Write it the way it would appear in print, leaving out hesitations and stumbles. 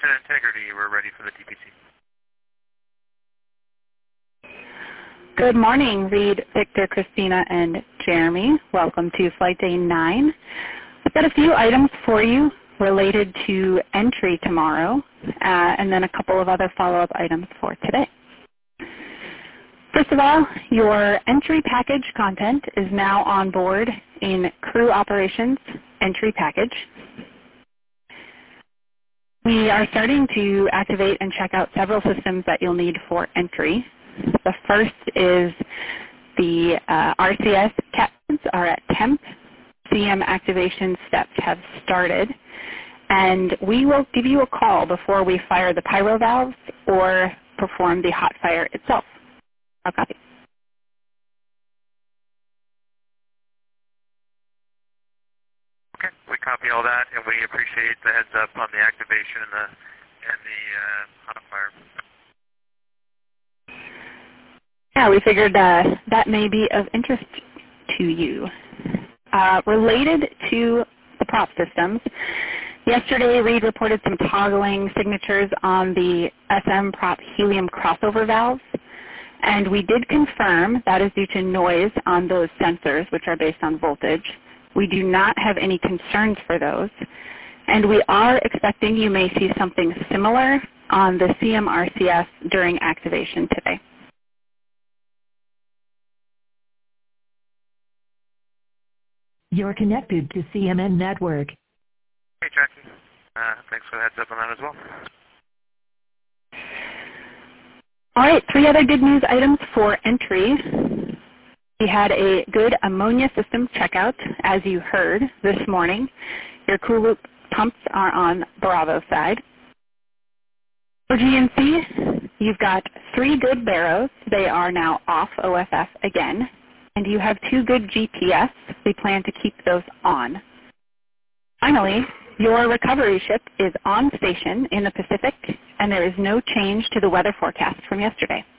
Mission Integrity, we're ready for the TPC. Good morning, Reed, Victor, Christina, and Jeremy. Welcome to Flight Day 9. I've got a few items for you related to entry tomorrow, and then a couple of other follow-up items for today. First of all, your entry package content is now on board in Crew Operations Entry Package. We are starting to activate and check out several systems that you'll need for entry. The first is the RCS captains are at temp. CM activation steps have started. And we will give you a call before we fire the pyro valves or perform the hot fire itself. I'll copy. Okay, we copy all that, and we appreciate the heads up on the activation and the hot fire. Yeah, we figured that may be of interest to you. Related to the prop systems, yesterday Reed reported some toggling signatures on the SM prop helium crossover valves, and we did confirm that is due to noise on those sensors, which are based on voltage. We do not have any concerns for those, and we are expecting you may see something similar on the CMRCS during activation today. You're connected to CMN Network. Hey, Jackie. Thanks for the heads up on that as well. All right, 3 other good news items for entry. We had a good ammonia system checkout, as you heard this morning. Your cool loop pumps are on Bravo side. For GNC, you've got 3 good barrows. They are now off OFF again. And you have 2 good GPS. We plan to keep those on. Finally, your recovery ship is on station in the Pacific, and there is no change to the weather forecast from yesterday.